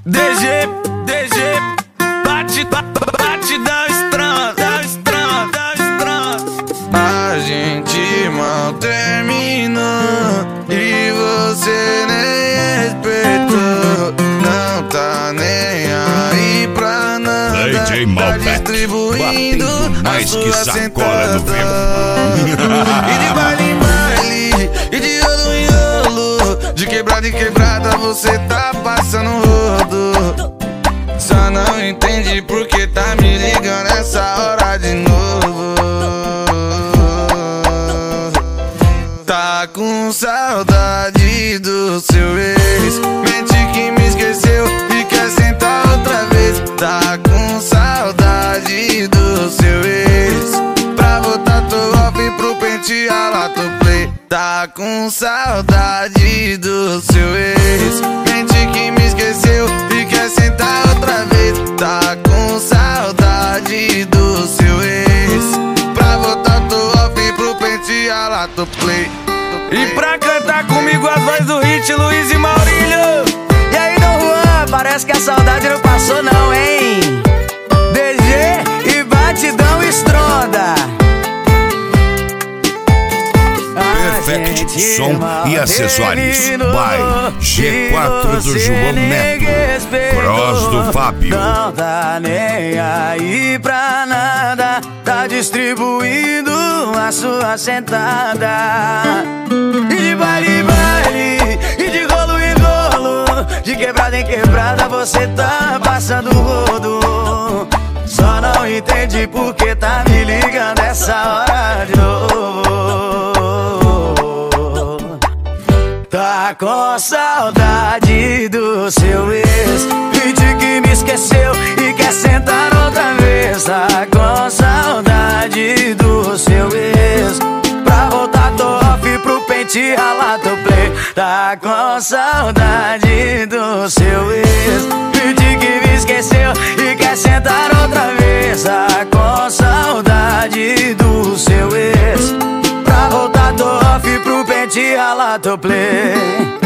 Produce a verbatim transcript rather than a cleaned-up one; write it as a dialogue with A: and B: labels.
A: D G, D G, bate, bate, dá estrada, dá estrada, dá estrada.
B: A gente mal terminou e você nem respeitou. Não tá nem aí pra nada.
C: D J Malbec,
B: tá distribuindo
C: mais que sacola no
B: vivo. E de baile em baile, e de rolo em rolo, de quebrada em quebrada você tá passando rodo. Só não entendi porque tá me ligando essa hora de novo. Tá com saudade do seu ex, mente que me esqueceu e quer sentar outra vez. Tá com saudade do seu ex, pra voltar tô off pro pente lá tô play. Tá com saudade do seu ex, mente que me esqueceu e quer sentar outra vez. Tá com saudade do seu ex, pra voltar tô off pro pente lá tô play.
A: E pra cantar comigo as vozes do hit, Luiz e Maurílio.
D: E aí, Dom Juan, parece que a saudade não passou não, hein? D G e Batidão Estronda.
C: Perfect Som e Acessórios by G quatro do João Neto, Cross do Fábio.
D: Não tá nem aí pra nada, tá distribuindo a sua sentada. E de baile em baile, e de rolo em rolo, de quebrada em quebrada você tá passando rodo. Só não entendi porque tá me ligando essa hora de novo. Tá com saudade do seu ex, mente que me esqueceu e quer sentar outra vez. Tá com saudade do seu ex, pra voltar tô off pro pente ralar tô play. Tá com saudade do seu ex, mente que me esqueceu e quer sentar outra vez. Tá com saudade do seu ex, pra voltar tô off pro pente ralar tô play.